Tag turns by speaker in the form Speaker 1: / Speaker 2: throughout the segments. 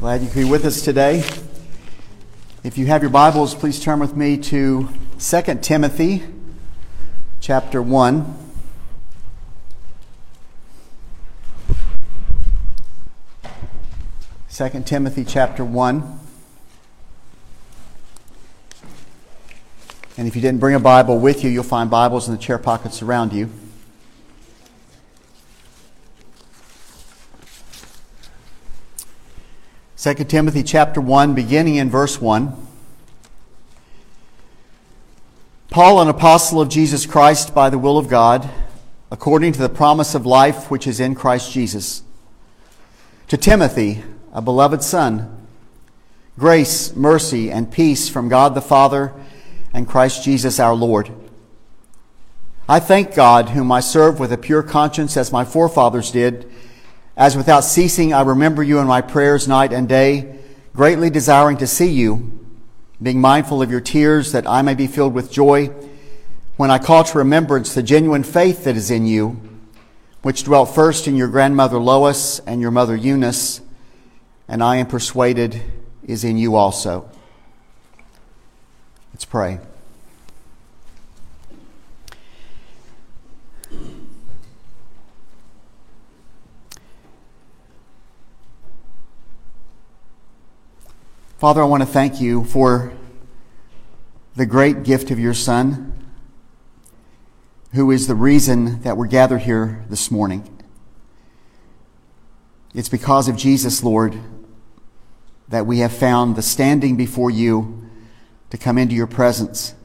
Speaker 1: Glad you could be with us today. If you have your Bibles, please turn with me to 2 Timothy chapter 1. Second Timothy chapter 1. And if you didn't bring a Bible with you, you'll find Bibles in the chair pockets around you. Second Timothy chapter 1, beginning in verse 1. Paul, an apostle of Jesus Christ by the will of God, according to the promise of life which is in Christ Jesus. To Timothy, a beloved son, grace, mercy, and peace from God the Father and Christ Jesus our Lord. I thank God, whom I serve with a pure conscience as my forefathers did, as without ceasing I remember you in my prayers night and day, greatly desiring to see you, being mindful of your tears, that I may be filled with joy when I call to remembrance the genuine faith that is in you, which dwelt first in your grandmother Lois and your mother Eunice, and I am persuaded is in you also. Let's pray. Father, I want to thank you for the great gift of your Son, who is the reason that we're gathered here this morning. It's because of Jesus, Lord, that we have found the standing before you to come into your presence.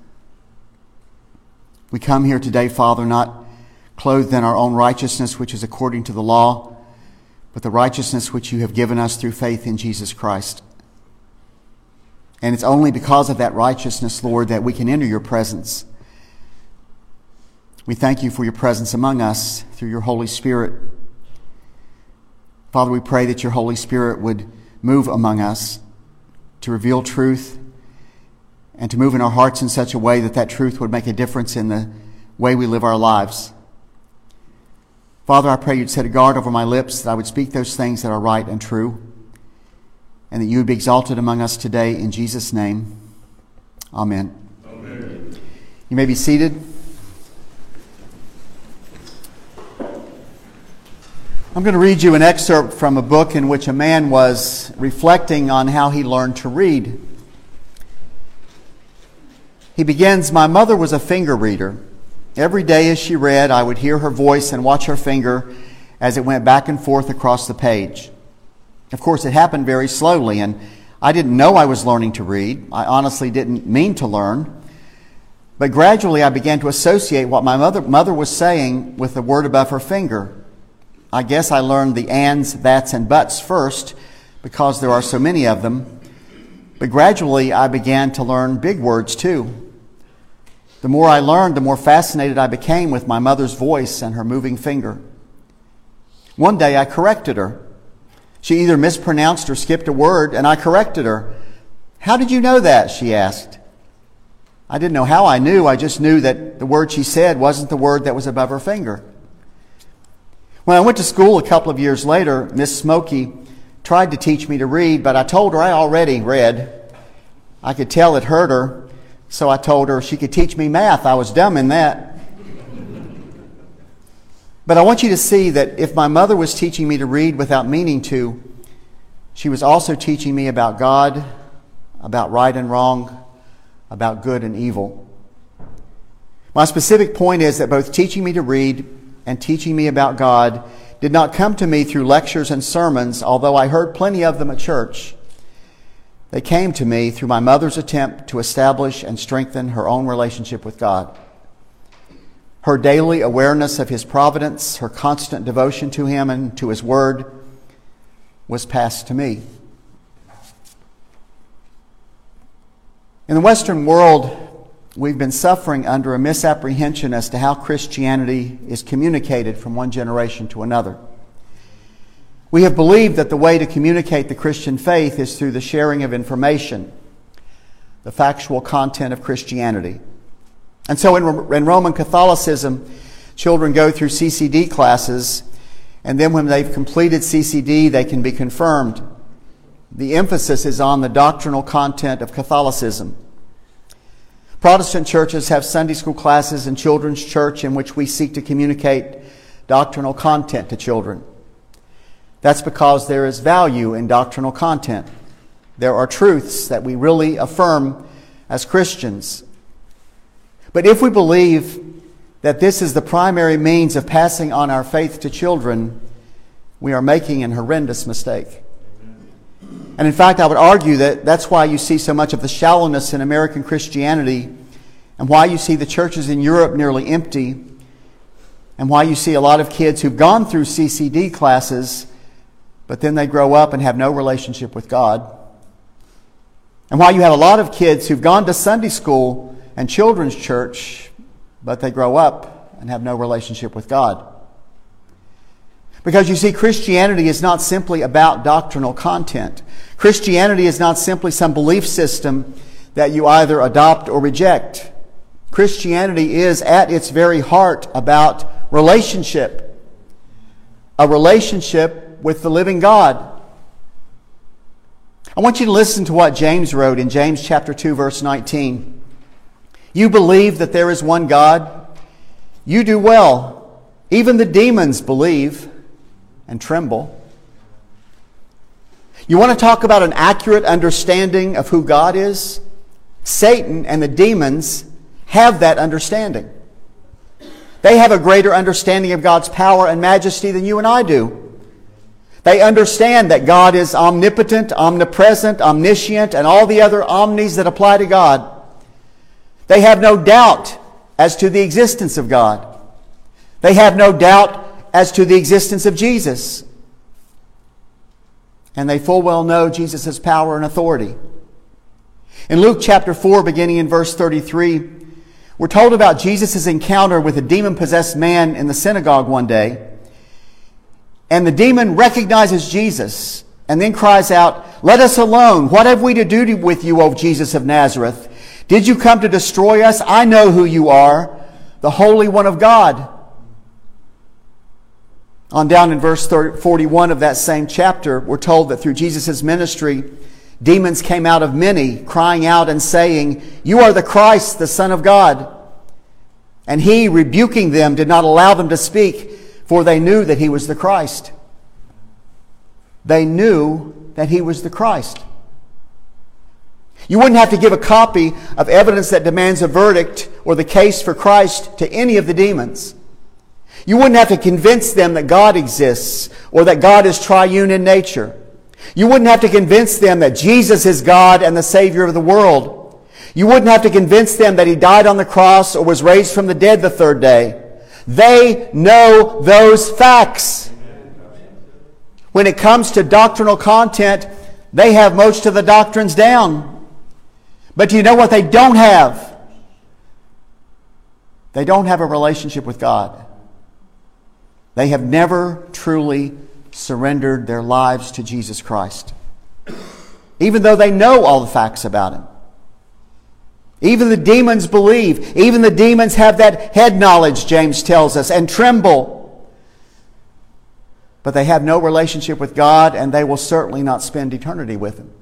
Speaker 1: We come here today, Father, not clothed in our own righteousness, which is according to the law, but the righteousness which you have given us through faith in Jesus Christ. And it's only because of that righteousness, Lord, that we can enter your presence. We thank you for your presence among us through your Holy Spirit. Father, we pray that your Holy Spirit would move among us to reveal truth and to move in our hearts in such a way that that truth would make a difference in the way we live our lives. Father, I pray you'd set a guard over my lips, that I would speak those things that are right and true, and that you would be exalted among us today in Jesus' name. Amen. Amen. You may be seated. I'm going to read you an excerpt from a book in which a man was reflecting on how he learned to read. He begins, "My mother was a finger reader. Every day as she read, I would hear her voice and watch her finger as it went back and forth across the page. Of course, it happened very slowly, and I didn't know I was learning to read. I honestly didn't mean to learn. But gradually, I began to associate what my mother was saying with the word above her finger. I guess I learned the ands, that's, and buts first, because there are so many of them. But gradually, I began to learn big words, too. The more I learned, the more fascinated I became with my mother's voice and her moving finger. One day, I corrected her. She either mispronounced or skipped a word, and I corrected her. 'How did you know that?' she asked. I didn't know how I knew. I just knew that the word she said wasn't the word that was above her finger. When I went to school a couple of years later, Miss Smokey tried to teach me to read, but I told her I already read. I could tell it hurt her, so I told her she could teach me math. I was dumb in that. But I want you to see that if my mother was teaching me to read without meaning to, she was also teaching me about God, about right and wrong, about good and evil. My specific point is that both teaching me to read and teaching me about God did not come to me through lectures and sermons, although I heard plenty of them at church. They came to me through my mother's attempt to establish and strengthen her own relationship with God. Her daily awareness of his providence, her constant devotion to him and to his word was passed to me. In the Western world, we've been suffering under a misapprehension as to how Christianity is communicated from one generation to another. We have believed that the way to communicate the Christian faith is through the sharing of information, the factual content of Christianity. And so in Roman Catholicism, children go through CCD classes, and then when they've completed CCD, they can be confirmed. The emphasis is on the doctrinal content of Catholicism. Protestant churches have Sunday school classes and children's church in which we seek to communicate doctrinal content to children. That's because there is value in doctrinal content. There are truths that we really affirm as Christians. But if we believe that this is the primary means of passing on our faith to children, we are making an horrendous mistake. And in fact, I would argue that that's why you see so much of the shallowness in American Christianity, and why you see the churches in Europe nearly empty, and why you see a lot of kids who've gone through CCD classes, but then they grow up and have no relationship with God. And why you have a lot of kids who've gone to Sunday school and children's church, but they grow up and have no relationship with God. Because you see, Christianity is not simply about doctrinal content. Christianity is not simply some belief system that you either adopt or reject. Christianity is at its very heart about relationship. A relationship with the living God. I want you to listen to what James wrote in James chapter 2, verse 19. You believe that there is one God. You do well. Even the demons believe and tremble. You want to talk about an accurate understanding of who God is? Satan and the demons have that understanding. They have a greater understanding of God's power and majesty than you and I do. They understand that God is omnipotent, omnipresent, omniscient, and all the other omnis that apply to God. They have no doubt as to the existence of God. They have no doubt as to the existence of Jesus. And they full well know Jesus' power and authority. In Luke chapter 4, beginning in verse 33, we're told about Jesus' encounter with a demon-possessed man in the synagogue one day. And the demon recognizes Jesus and then cries out, "Let us alone. What have we to do with you, O Jesus of Nazareth? Did you come to destroy us? I know who you are, the Holy One of God." On down in verse 41 of that same chapter, we're told that through Jesus' ministry, demons came out of many, crying out and saying, "You are the Christ, the Son of God." And he, rebuking them, did not allow them to speak, for they knew that he was the Christ. They knew that he was the Christ. You wouldn't have to give a copy of evidence that demands a verdict or the case for Christ to any of the demons. You wouldn't have to convince them that God exists or that God is triune in nature. You wouldn't have to convince them that Jesus is God and the Savior of the world. You wouldn't have to convince them that he died on the cross or was raised from the dead the third day. They know those facts. When it comes to doctrinal content, they have most of the doctrines down. But do you know what they don't have? They don't have a relationship with God. They have never truly surrendered their lives to Jesus Christ. Even though they know all the facts about him. Even the demons believe. Even the demons have that head knowledge, James tells us, and tremble. But they have no relationship with God, and they will certainly not spend eternity with him.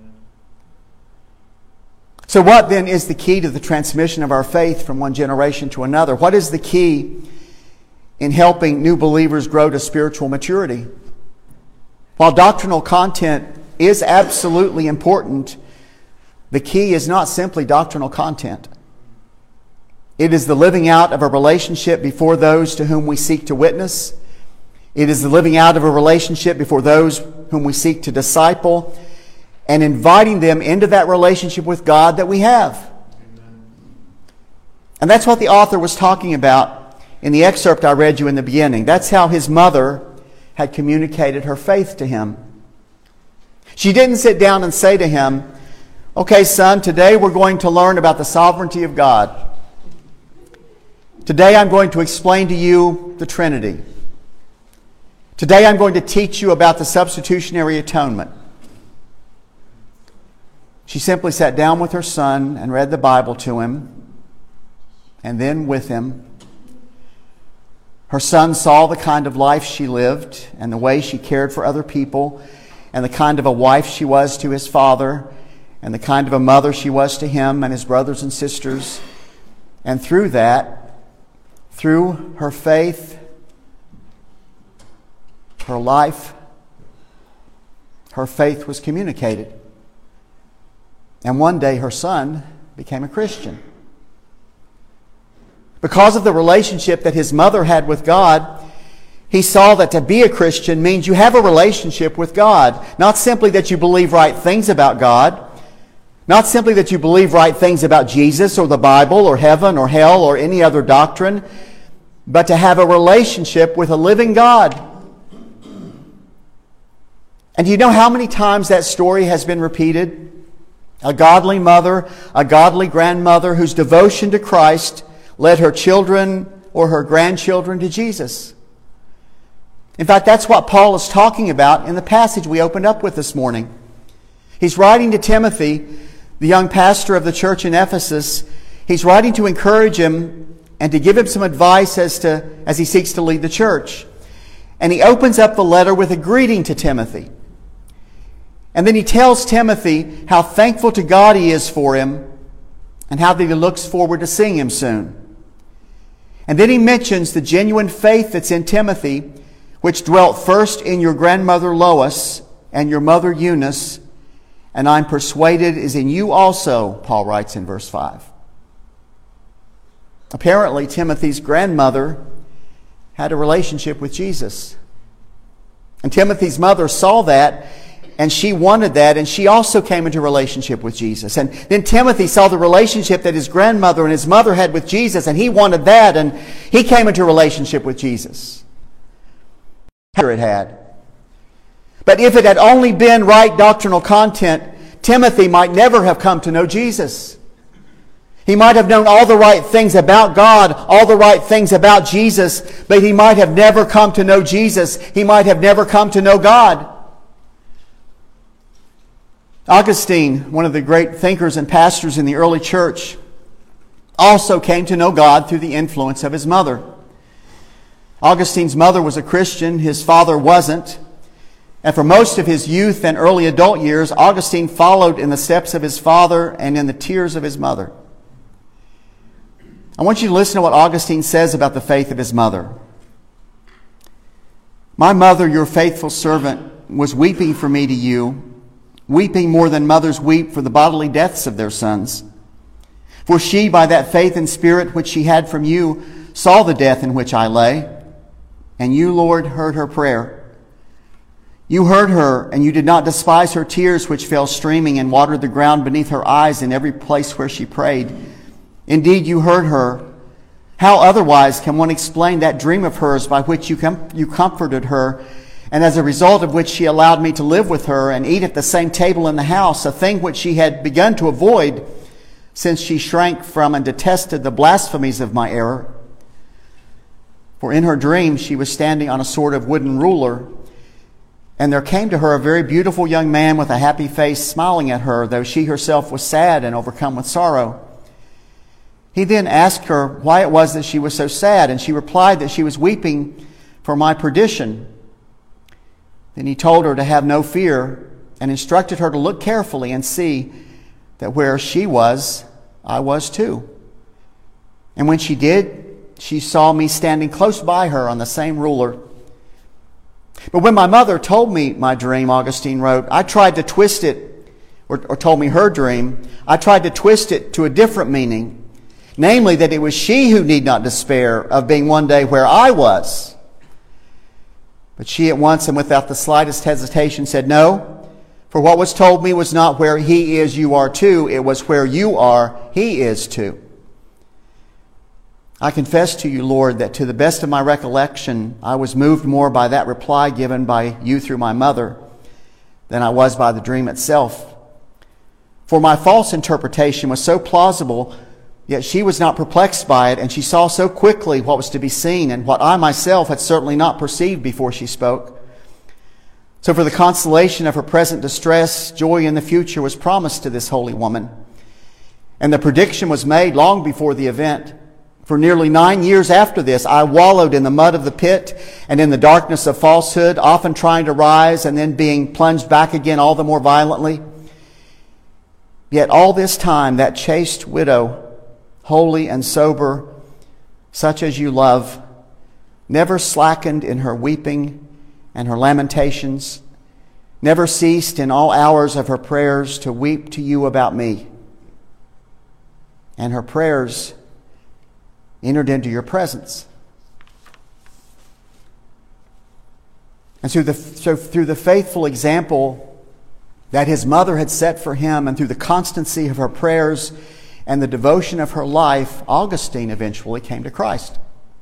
Speaker 1: So what then is the key to the transmission of our faith from one generation to another? What is the key in helping new believers grow to spiritual maturity? While doctrinal content is absolutely important, the key is not simply doctrinal content. It is the living out of a relationship before those to whom we seek to witness. It is the living out of a relationship before those whom we seek to disciple, and inviting them into that relationship with God that we have. Amen. And that's what the author was talking about in the excerpt I read you in the beginning. That's how his mother had communicated her faith to him. She didn't sit down and say to him, "Okay, son, today we're going to learn about the sovereignty of God. Today I'm going to explain to you the Trinity. Today I'm going to teach you about the substitutionary atonement." She simply sat down with her son and read the Bible to him, and then with him. Her son saw the kind of life she lived and the way she cared for other people and the kind of a wife she was to his father, and the kind of a mother she was to him and his brothers and sisters. And through that, through her faith, her life, her faith was communicated. And one day her son became a Christian. Because of the relationship that his mother had with God, he saw that to be a Christian means you have a relationship with God. Not simply that you believe right things about God, not simply that you believe right things about Jesus or the Bible or heaven or hell or any other doctrine, but to have a relationship with a living God. And do you know how many times that story has been repeated? A godly mother, a godly grandmother whose devotion to Christ led her children or her grandchildren to Jesus. In fact, that's what Paul is talking about in the passage we opened up with this morning. He's writing to Timothy, the young pastor of the church in Ephesus. He's writing to encourage him and to give him some advice as he seeks to lead the church. And he opens up the letter with a greeting to Timothy. And then he tells Timothy how thankful to God he is for him and how that he looks forward to seeing him soon. And then he mentions the genuine faith that's in Timothy, which dwelt first in your grandmother Lois and your mother Eunice, and I'm persuaded is in you also, Paul writes in verse 5. Apparently, Timothy's grandmother had a relationship with Jesus. And Timothy's mother saw that, and she wanted that, and she also came into relationship with Jesus. And then Timothy saw the relationship that his grandmother and his mother had with Jesus, and he wanted that, and he came into relationship with Jesus. It had. But if it had only been right doctrinal content, Timothy might never have come to know Jesus. He might have known all the right things about God, all the right things about Jesus, but he might have never come to know Jesus. He might have never come to know God. Augustine, one of the great thinkers and pastors in the early church, also came to know God through the influence of his mother. Augustine's mother was a Christian, his father wasn't. And for most of his youth and early adult years, Augustine followed in the steps of his father and in the tears of his mother. I want you to listen to what Augustine says about the faith of his mother. My mother, your faithful servant, was weeping for me to you, weeping more than mothers weep for the bodily deaths of their sons. For she, by that faith and spirit which she had from you, saw the death in which I lay. And you, Lord, heard her prayer. You heard her, and you did not despise her tears which fell streaming and watered the ground beneath her eyes in every place where she prayed. Indeed, you heard her. How otherwise can one explain that dream of hers by which you comforted her, and as a result of which she allowed me to live with her and eat at the same table in the house, a thing which she had begun to avoid, since she shrank from and detested the blasphemies of my error? For in her dream she was standing on a sort of wooden ruler, and there came to her a very beautiful young man with a happy face smiling at her, though she herself was sad and overcome with sorrow. He then asked her why it was that she was so sad, and she replied that she was weeping for my perdition. Then he told her to have no fear and instructed her to look carefully and see that where she was, I was too. And when she did, she saw me standing close by her on the same ruler. But when my mother told me my dream, Augustine wrote, I tried to twist it, or told me her dream, I tried to twist it to a different meaning, namely that it was she who need not despair of being one day where I was. But she at once and without the slightest hesitation said, no, for what was told me was not where he is, you are too. It was where you are, he is too. I confess to you, Lord, that to the best of my recollection, I was moved more by that reply given by you through my mother than I was by the dream itself. For my false interpretation was so plausible, yet she was not perplexed by it, and she saw so quickly what was to be seen, and what I myself had certainly not perceived before she spoke. So for the consolation of her present distress, joy in the future was promised to this holy woman. And the prediction was made long before the event. For nearly 9 years after this, I wallowed in the mud of the pit and in the darkness of falsehood, often trying to rise and then being plunged back again all the more violently. Yet all this time, that chaste widow, holy and sober, such as you love, never slackened in her weeping and her lamentations, never ceased in all hours of her prayers to weep to you about me. And her prayers entered into your presence. And so through the faithful example that his mother had set for him, and through the constancy of her prayers and the devotion of her life, Augustine eventually came to Christ.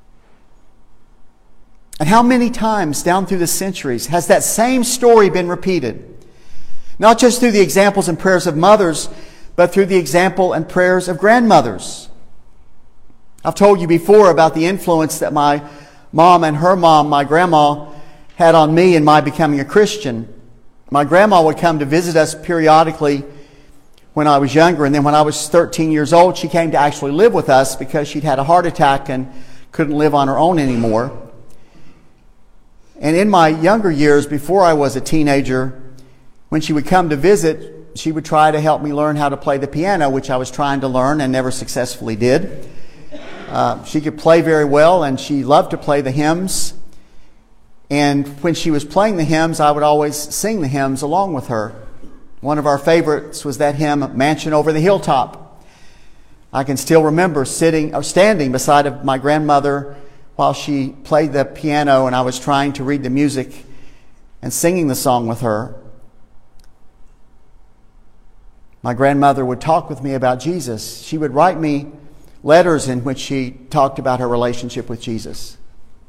Speaker 1: And how many times down through the centuries has that same story been repeated? Not just through the examples and prayers of mothers, but through the example and prayers of grandmothers. I've told you before about the influence that my mom and her mom, my grandma, had on me in my becoming a Christian. My grandma would come to visit us periodically when I was younger, and then when I was 13 years old, she came to actually live with us because she'd had a heart attack and couldn't live on her own anymore. And in my younger years, before I was a teenager, when she would come to visit, she would try to help me learn how to play the piano, which I was trying to learn and never successfully did. She could play very well, and she loved to play the hymns. And when she was playing the hymns, I would always sing the hymns along with her. One of our favorites was that hymn, Mansion Over the Hilltop. I can still remember standing beside my grandmother while she played the piano, and I was trying to read the music and singing the song with her. My grandmother would talk with me about Jesus. She would write me letters in which she talked about her relationship with Jesus.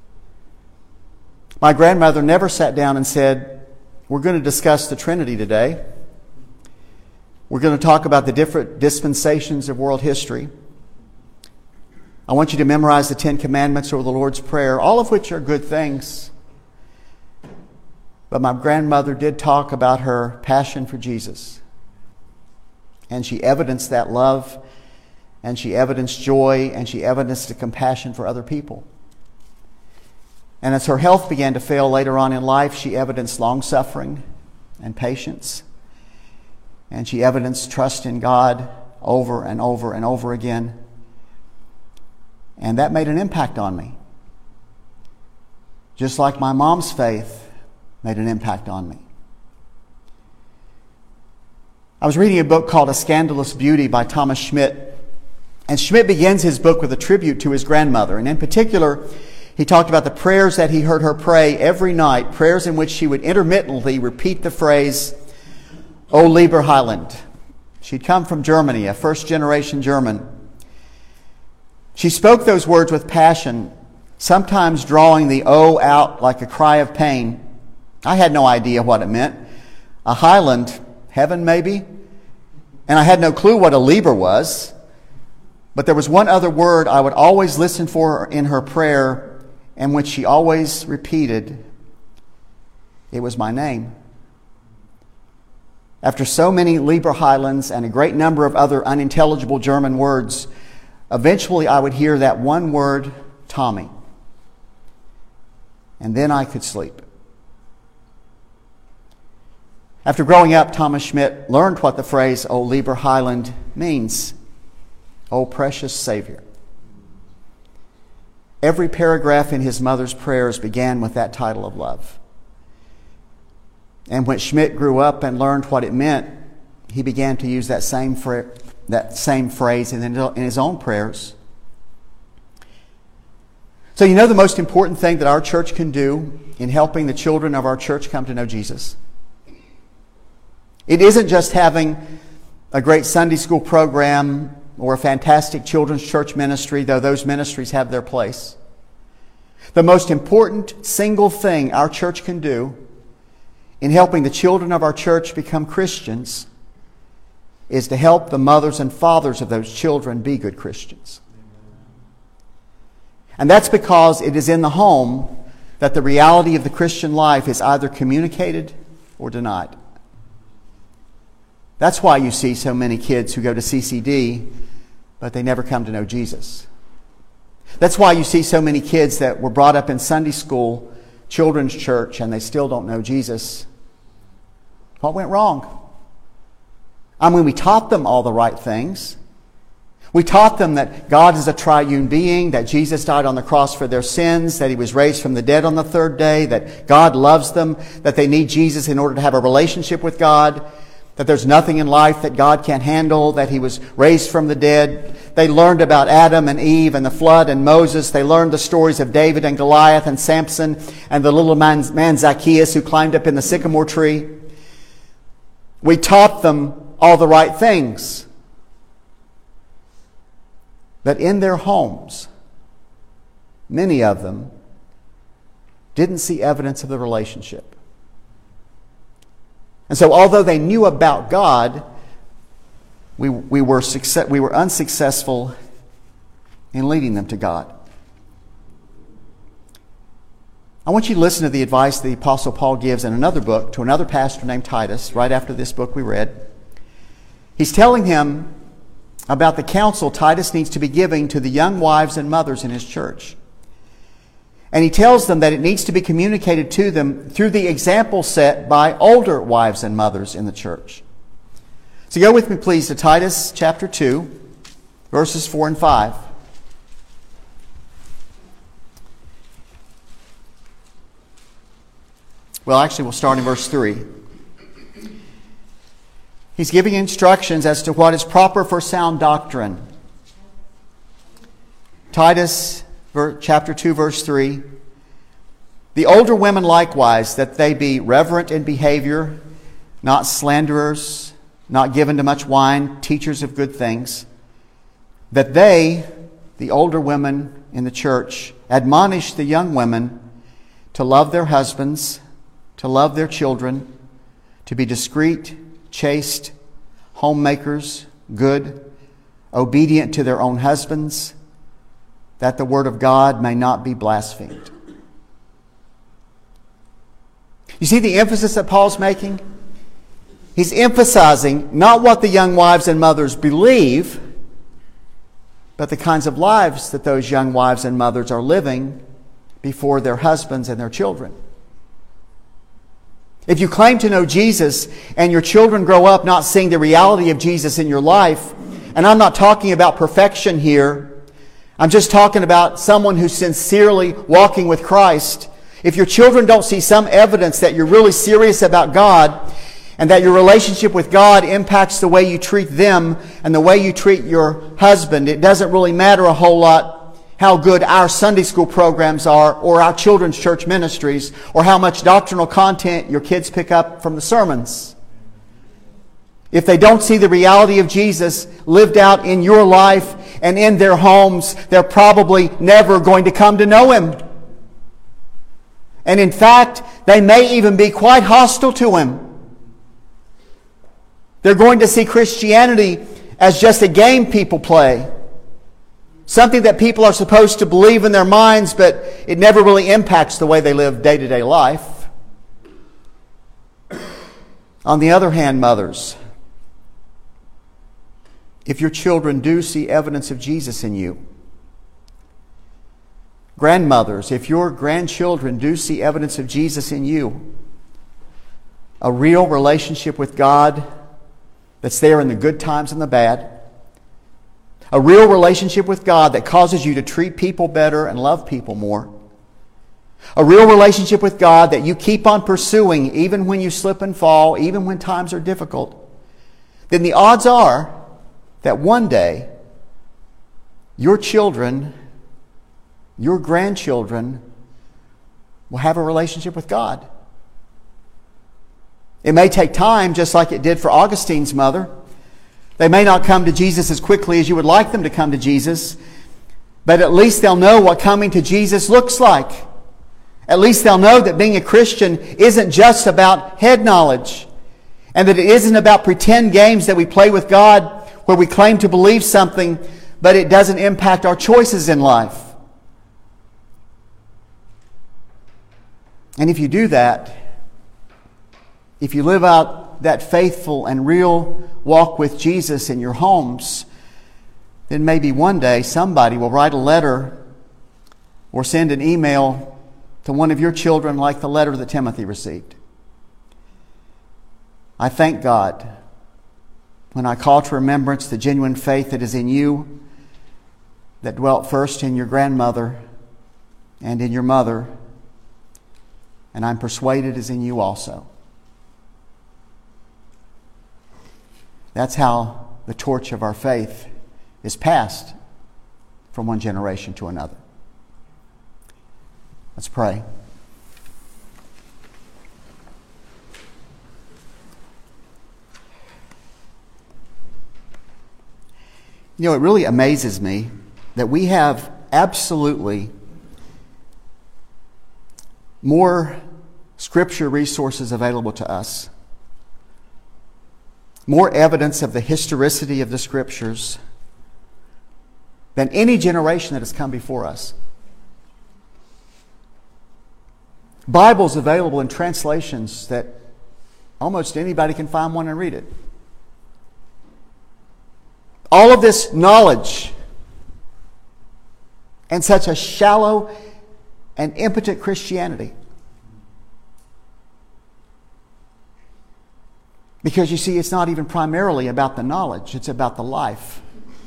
Speaker 1: My grandmother never sat down and said, "We're going to discuss the Trinity today. We're going to talk about the different dispensations of world history. I want you to memorize the 10 Commandments or the Lord's Prayer," all of which are good things. But my grandmother did talk about her passion for Jesus. And she evidenced that love, and she evidenced joy, and she evidenced a compassion for other people. And as her health began to fail later on in life, she evidenced long-suffering and patience. And she evidenced trust in God over and over and over again. And that made an impact on me. Just like my mom's faith made an impact on me. I was reading a book called A Scandalous Beauty by Thomas Schmidt. And Schmidt begins his book with a tribute to his grandmother. And in particular, he talked about the prayers that he heard her pray every night, prayers in which she would intermittently repeat the phrase, "O lieber Heiland." She'd come from Germany, a first-generation German. She spoke those words with passion, sometimes drawing the O out like a cry of pain. I had no idea what it meant. A Heiland, heaven maybe? And I had no clue what a lieber was. But there was one other word I would always listen for in her prayer, and which she always repeated. It was my name. After so many lieber Heilands and a great number of other unintelligible German words, eventually I would hear that one word, Tommy. And then I could sleep. After growing up, Thomas Schmidt learned what the phrase, "O lieber Heiland," means. "O precious Savior." Every paragraph in his mother's prayers began with that title of love. And when Schmidt grew up and learned what it meant, he began to use that same phrase in his own prayers. So you know the most important thing that our church can do in helping the children of our church come to know Jesus? It isn't just having a great Sunday school program or a fantastic children's church ministry, though those ministries have their place. The most important single thing our church can do in helping the children of our church become Christians is to help the mothers and fathers of those children be good Christians. And that's because it is in the home that the reality of the Christian life is either communicated or denied. That's why you see so many kids who go to CCD, but they never come to know Jesus. That's why you see so many kids that were brought up in Sunday school, children's church, and they still don't know Jesus. What went wrong? I mean, we taught them all the right things. We taught them that God is a triune being, that Jesus died on the cross for their sins, that He was raised from the dead on the third day, that God loves them, that they need Jesus in order to have a relationship with God, that there's nothing in life that God can't handle, that He was raised from the dead. They learned about Adam and Eve and the flood and Moses. They learned the stories of David and Goliath and Samson and the little man Zacchaeus who climbed up in the sycamore tree. We taught them all the right things. But in their homes, many of them didn't see evidence of the relationship. And so although they knew about God, we were unsuccessful in leading them to God. I want you to listen to the advice the Apostle Paul gives in another book to another pastor named Titus, right after this book we read. He's telling him about the counsel Titus needs to be giving to the young wives and mothers in his church. And he tells them that it needs to be communicated to them through the example set by older wives and mothers in the church. So go with me, please, to Titus chapter 2, verses 4 and 5. Well, actually, we'll start in verse 3. He's giving instructions as to what is proper for sound doctrine. Titus chapter 2, verse 3. The older women likewise, that they be reverent in behavior, not slanderers, not given to much wine, teachers of good things, that they, the older women in the church, admonish the young women to love their husbands, to love their children, to be discreet, chaste, homemakers, good, obedient to their own husbands, that the word of God may not be blasphemed. You see the emphasis that Paul's making? He's emphasizing not what the young wives and mothers believe, but the kinds of lives that those young wives and mothers are living before their husbands and their children. If you claim to know Jesus and your children grow up not seeing the reality of Jesus in your life, and I'm not talking about perfection here, I'm just talking about someone who's sincerely walking with Christ. If your children don't see some evidence that you're really serious about God and that your relationship with God impacts the way you treat them and the way you treat your husband, it doesn't really matter a whole lot how good our Sunday school programs are or our children's church ministries or how much doctrinal content your kids pick up from the sermons. If they don't see the reality of Jesus lived out in your life and in their homes, they're probably never going to come to know Him. And in fact, they may even be quite hostile to Him. They're going to see Christianity as just a game people play. Something that people are supposed to believe in their minds, but it never really impacts the way they live day-to-day life. On the other hand, mothers, if your children do see evidence of Jesus in you, grandmothers, if your grandchildren do see evidence of Jesus in you, a real relationship with God that's there in the good times and the bad, a real relationship with God that causes you to treat people better and love people more, a real relationship with God that you keep on pursuing even when you slip and fall, even when times are difficult, then the odds are that one day your children, your grandchildren will have a relationship with God. It may take time, just like it did for Augustine's mother. They may not come to Jesus as quickly as you would like them to come to Jesus, but at least they'll know what coming to Jesus looks like. At least they'll know that being a Christian isn't just about head knowledge, and that it isn't about pretend games that we play with God where we claim to believe something, but it doesn't impact our choices in life. And if you do that, if you live out that faithful and real walk with Jesus in your homes, then maybe one day somebody will write a letter or send an email to one of your children like the letter that Timothy received. I thank God when I call to remembrance the genuine faith that is in you, that dwelt first in your grandmother and in your mother, and I'm persuaded is in you also. That's how the torch of our faith is passed from one generation to another. Let's pray. You know, it really amazes me that we have absolutely more Scripture resources available to us, more evidence of the historicity of the Scriptures than any generation that has come before us. Bibles available in translations that almost anybody can find one and read it. All of this knowledge and such a shallow and impotent Christianity. Because you see, it's not even primarily about the knowledge, it's about the life.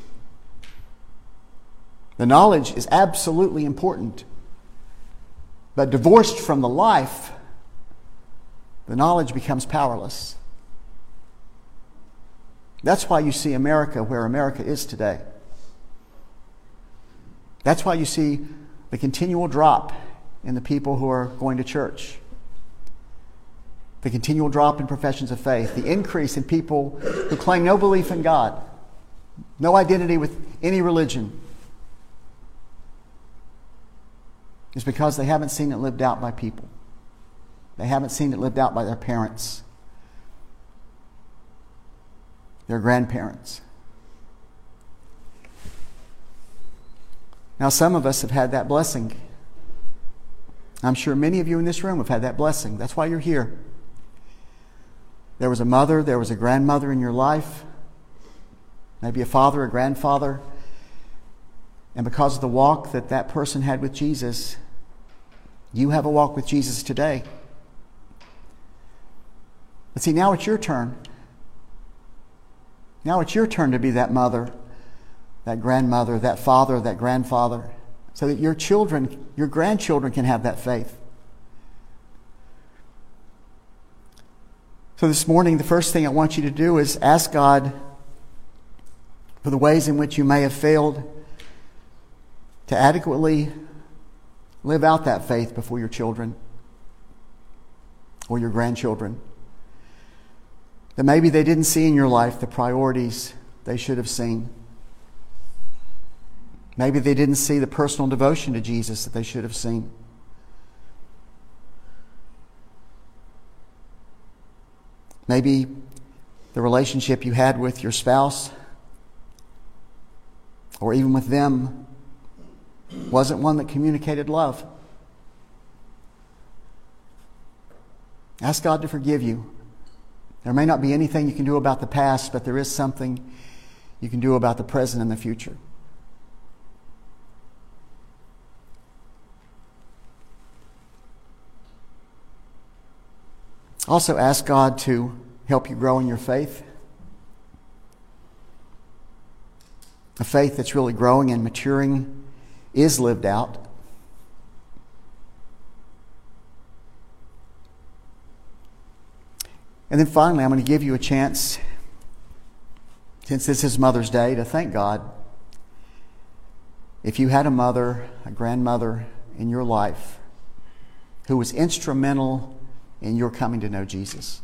Speaker 1: The knowledge is absolutely important. But divorced from the life, the knowledge becomes powerless. That's why you see America where America is today. That's why you see the continual drop in the people who are going to church. The continual drop in professions of faith. The increase in people who claim no belief in God. No identity with any religion. Is because they haven't seen it lived out by people. They haven't seen it lived out by their parents, their grandparents. Now, some of us have had that blessing. I'm sure many of you in this room have had that blessing. That's why you're here. There was a mother, there was a grandmother in your life, maybe a father, a grandfather. And because of the walk that that person had with Jesus, you have a walk with Jesus today. But see, now it's your turn. Now it's your turn to be that mother, that grandmother, that father, that grandfather, so that your children, your grandchildren can have that faith. So this morning, the first thing I want you to do is ask God for the ways in which you may have failed to adequately live out that faith before your children or your grandchildren. That maybe they didn't see in your life the priorities they should have seen. Maybe they didn't see the personal devotion to Jesus that they should have seen. Maybe the relationship you had with your spouse or even with them wasn't one that communicated love. Ask God to forgive you. There may not be anything you can do about the past, but there is something you can do about the present and the future. Also ask God to help you grow in your faith. A faith that's really growing and maturing is lived out. And then finally, I'm going to give you a chance, since this is Mother's Day, to thank God. If you had a mother, a grandmother in your life who was instrumental in your coming to know Jesus.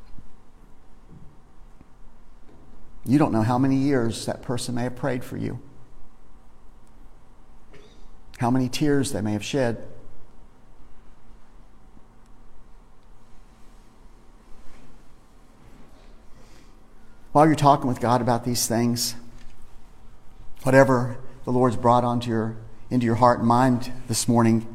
Speaker 1: You don't know how many years that person may have prayed for you. How many tears they may have shed. While you're talking with God about these things, whatever the Lord's brought into your heart and mind this morning,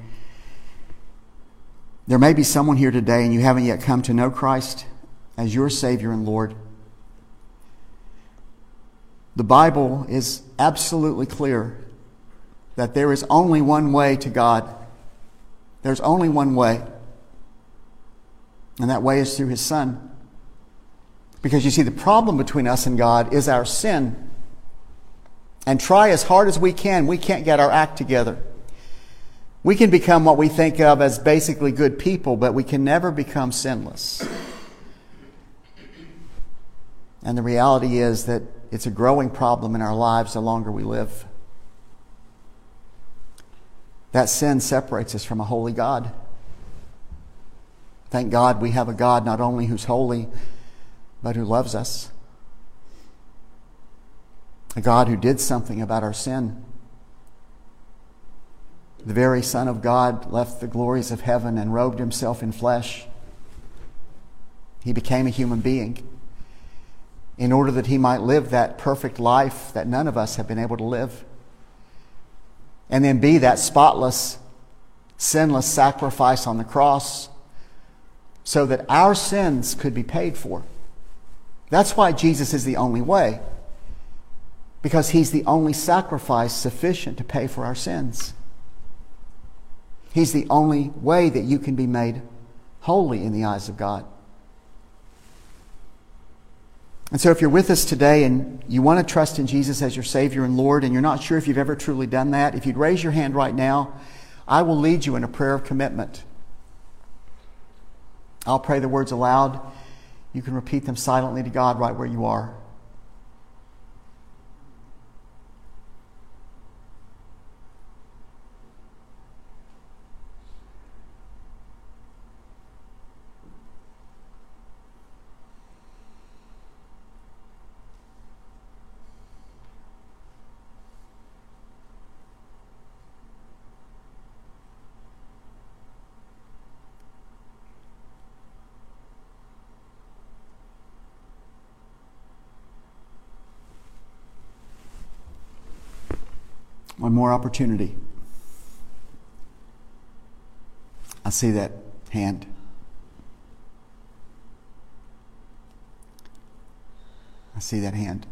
Speaker 1: there may be someone here today and you haven't yet come to know Christ as your Savior and Lord. The Bible is absolutely clear that there is only one way to God. There's only one way. And that way is through His Son. Because you see, the problem between us and God is our sin. And try as hard as we can't get our act together. We can become what we think of as basically good people, but we can never become sinless. And the reality is that it's a growing problem in our lives the longer we live. That sin separates us from a holy God. Thank God we have a God not only who's holy, but who loves us. A God who did something about our sin. The very Son of God left the glories of heaven and robed Himself in flesh. He became a human being in order that He might live that perfect life that none of us have been able to live. And then be that spotless, sinless sacrifice on the cross so that our sins could be paid for. That's why Jesus is the only way. Because He's the only sacrifice sufficient to pay for our sins. He's the only way that you can be made holy in the eyes of God. And so if you're with us today and you want to trust in Jesus as your Savior and Lord, and you're not sure if you've ever truly done that, if you'd raise your hand right now, I will lead you in a prayer of commitment. I'll pray the words aloud. You can repeat them silently to God right where you are. One more opportunity. I see that hand. I see that hand.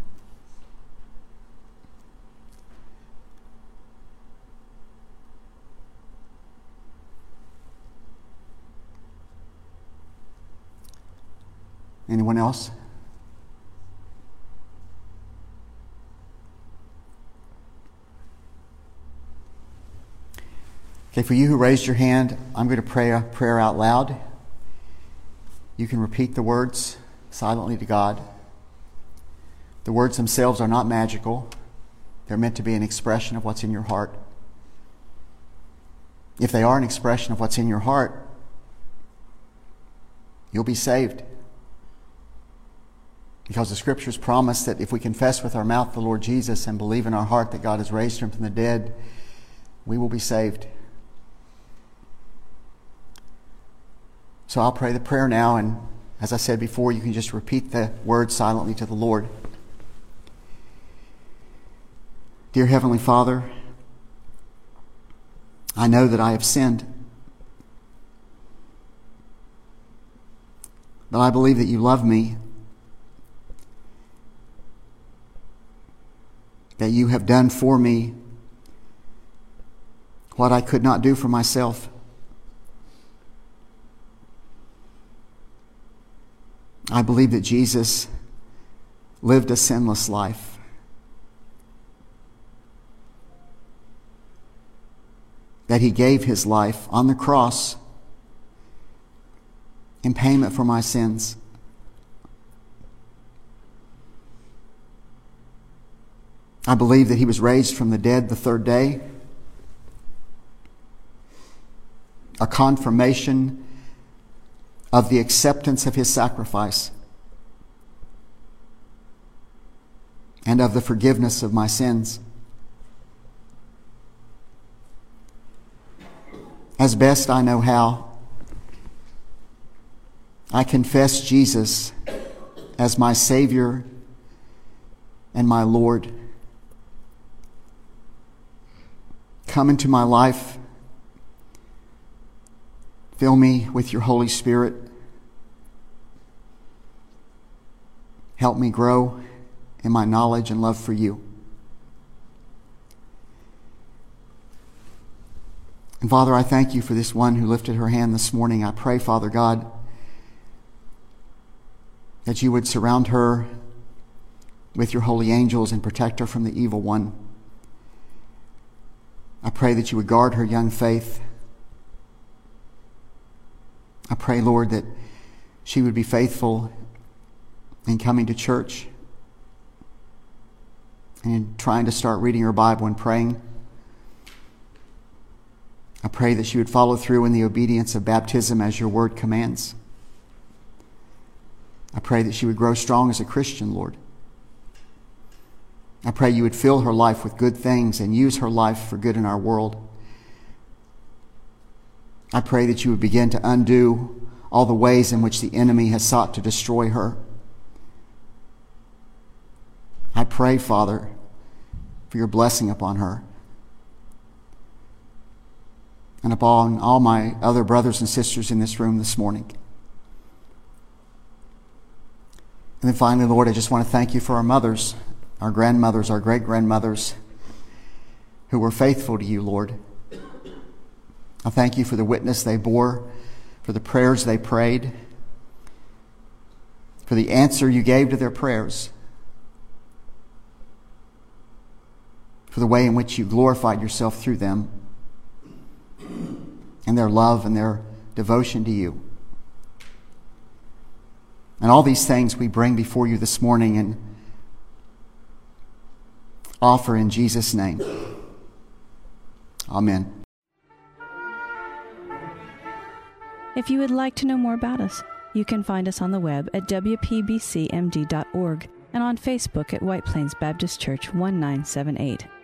Speaker 1: Anyone else? Okay, for you who raised your hand, I'm going to pray a prayer out loud. You can repeat the words silently to God. The words themselves are not magical. They're meant to be an expression of what's in your heart. If they are an expression of what's in your heart, you'll be saved. Because the Scriptures promise that if we confess with our mouth the Lord Jesus and believe in our heart that God has raised Him from the dead, we will be saved. So I'll pray the prayer now, and as I said before, you can just repeat the words silently to the Lord. Dear Heavenly Father, I know that I have sinned, but I believe that you love me, that you have done for me what I could not do for myself. I believe that Jesus lived a sinless life. That He gave His life on the cross in payment for my sins. I believe that He was raised from the dead the third day. A confirmation of the acceptance of His sacrifice and of the forgiveness of my sins. As best I know how, I confess Jesus as my Savior and my Lord. Come into my life. Fill me with your Holy Spirit. Help me grow in my knowledge and love for you. And Father, I thank you for this one who lifted her hand this morning. I pray, Father God, that you would surround her with your holy angels and protect her from the evil one. I pray that you would guard her young faith. I pray, Lord, that she would be faithful in coming to church and in trying to start reading her Bible and praying. I pray that she would follow through in the obedience of baptism as your word commands. I pray that she would grow strong as a Christian, Lord. I pray you would fill her life with good things and use her life for good in our world. I pray that you would begin to undo all the ways in which the enemy has sought to destroy her. I pray, Father, for your blessing upon her and upon all my other brothers and sisters in this room this morning. And then finally, Lord, I just want to thank you for our mothers, our grandmothers, our great-grandmothers who were faithful to you, Lord. I thank you for the witness they bore, for the prayers they prayed, for the answer you gave to their prayers, for the way in which you glorified yourself through them, and their love and their devotion to you. And all these things we bring before you this morning and offer in Jesus' name. Amen.
Speaker 2: If you would like to know more about us, you can find us on the web at wpbcmd.org and on Facebook at White Plains Baptist Church 1978.